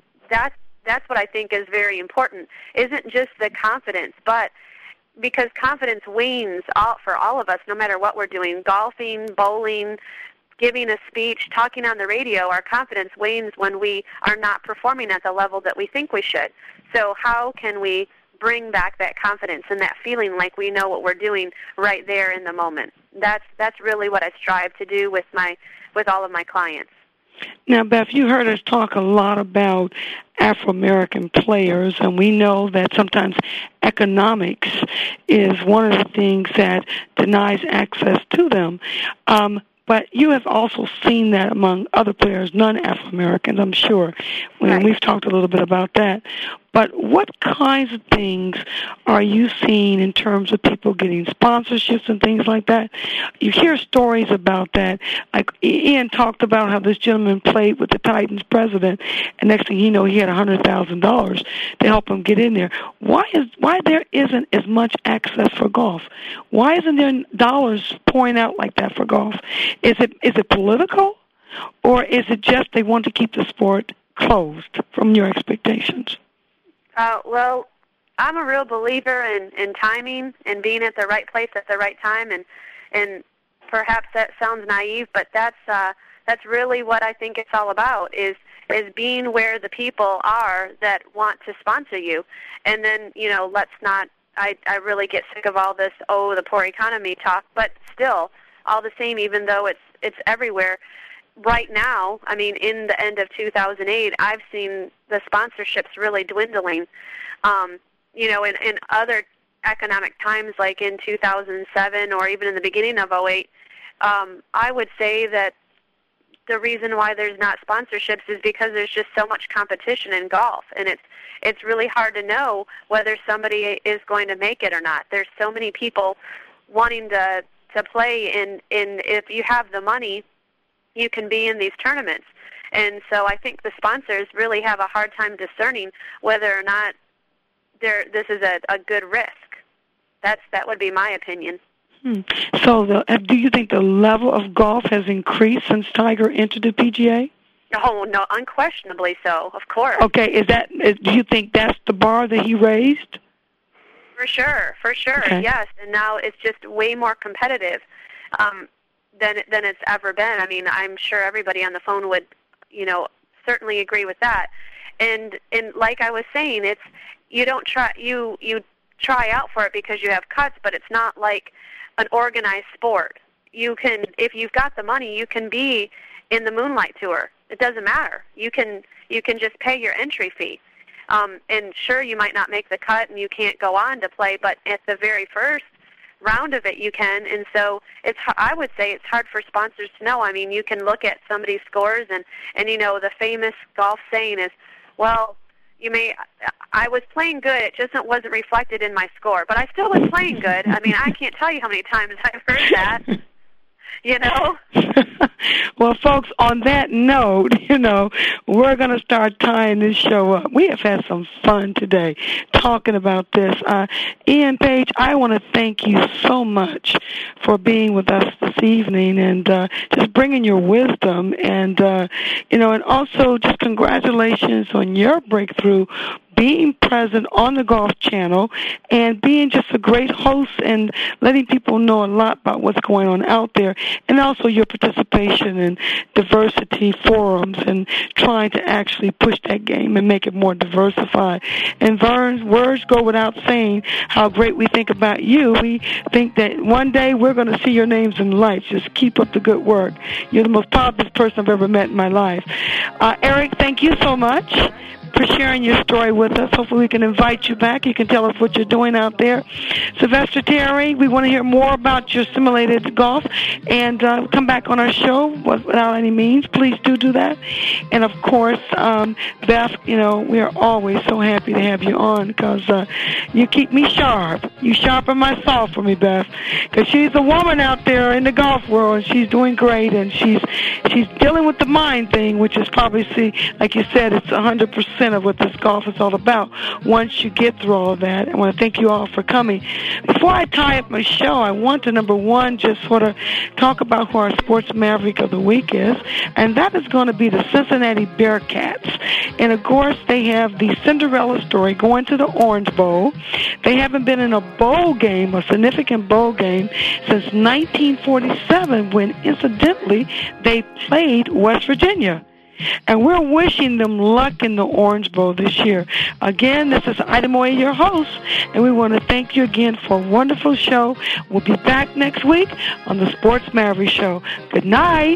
that's what I think is very important. Isn't just the confidence, but because confidence wanes for all of us, no matter what we're doing, golfing, bowling, giving a speech, talking on the radio, our confidence wanes when we are not performing at the level that we think we should. So how can we bring back that confidence and that feeling like we know what we're doing right there in the moment? That's really what I strive to do with all of my clients. Now, Beth, you heard us talk a lot about Afro-American players, and we know that sometimes economics is one of the things that denies access to them. But you have also seen that among other players, non-Afro-Americans, I'm sure. Right. We've talked a little bit about that. But what kinds of things are you seeing in terms of people getting sponsorships and things like that? You hear stories about that. Like Ian talked about how this gentleman played with the Titans president, and next thing you know, he had $100,000 to help him get in there. Why there isn't as much access for golf? Why isn't there dollars pouring out like that for golf? Is it political, or is it just they want to keep the sport closed from your expectations? Well, I'm a real believer in timing and being at the right place at the right time, and perhaps that sounds naive, but that's really what I think it's all about is being where the people are that want to sponsor you. And then, let's not, I really get sick of all this, the poor economy talk, but still, all the same, even though it's everywhere, right now, I mean, in the end of 2008, I've seen the sponsorships really dwindling. In other economic times, like in 2007 or even in the beginning of 2008, I would say that the reason why there's not sponsorships is because there's just so much competition in golf, and it's really hard to know whether somebody is going to make it or not. There's so many people wanting to play, and if you have the money, you can be in these tournaments. And so I think the sponsors really have a hard time discerning whether or not this is a good risk. That would be my opinion. So do you think the level of golf has increased since Tiger entered the PGA? Oh, no, unquestionably so, of course. Okay, do you think that's the bar that he raised? For sure, okay. Yes. And now it's just way more competitive than it's ever been. I mean, I'm sure everybody on the phone would, certainly agree with that. And like I was saying, it's you try out for it because you have cuts, but it's not like an organized sport. You can, if you've got the money, you can be in the Moonlight Tour. It doesn't matter. You can just pay your entry fee. And sure, you might not make the cut and you can't go on to play, but at the very first round of it you can. And so I would say it's hard for sponsors to know. I mean, you can look at somebody's scores and the famous golf saying is, well, I was playing good, it just wasn't reflected in my score, but I still was playing good. I mean, I can't tell you how many times I've heard that. Well, folks, on that note, we're going to start tying this show up. We have had some fun today talking about this. Ian Page, I want to thank you so much for being with us this evening and just bringing your wisdom and, and also just congratulations on your breakthrough, being present on the Golf Channel and being just a great host and letting people know a lot about what's going on out there, and also your participation in diversity forums and trying to actually push that game and make it more diversified. And Vern, words go without saying how great we think about you. We think that one day we're going to see your names in lights. Just keep up the good work. You're the most positive person I've ever met in my life. Eric, thank you so much for sharing your story with us. Hopefully we can invite you back. You can tell us what you're doing out there. Sylvester Terry, we want to hear more about your simulated golf and come back on our show without any means. Please do that. And, of course, Beth, we are always so happy to have you on because you keep me sharp. You sharpen my saw for me, Beth, because she's a woman out there in the golf world, and she's doing great, and she's dealing with the mind thing, which is probably, like you said, it's 100% of what this golf is all about once you get through all of that. I want to thank you all for coming. Before I tie up my show, I want to, number one, just sort of talk about who our Sports Maverick of the Week is, and that is going to be the Cincinnati Bearcats. And, of course, they have the Cinderella story going to the Orange Bowl. They haven't been in a bowl game, a significant bowl game, since 1947 when, incidentally, they played West Virginia. And we're wishing them luck in the Orange Bowl this year. Again, this is Ida Moye, your host, and we want to thank you again for a wonderful show. We'll be back next week on the Sports Maverick Show. Good night.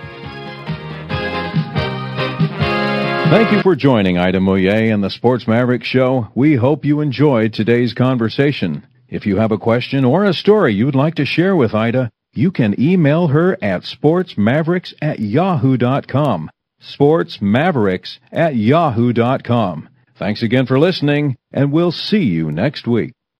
Thank you for joining Ida Moye and the Sports Maverick Show. We hope you enjoyed today's conversation. If you have a question or a story you'd like to share with Ida, you can email her at sportsmavericks@yahoo.com. sportsmavericks@yahoo.com. Thanks again for listening, and we'll see you next week.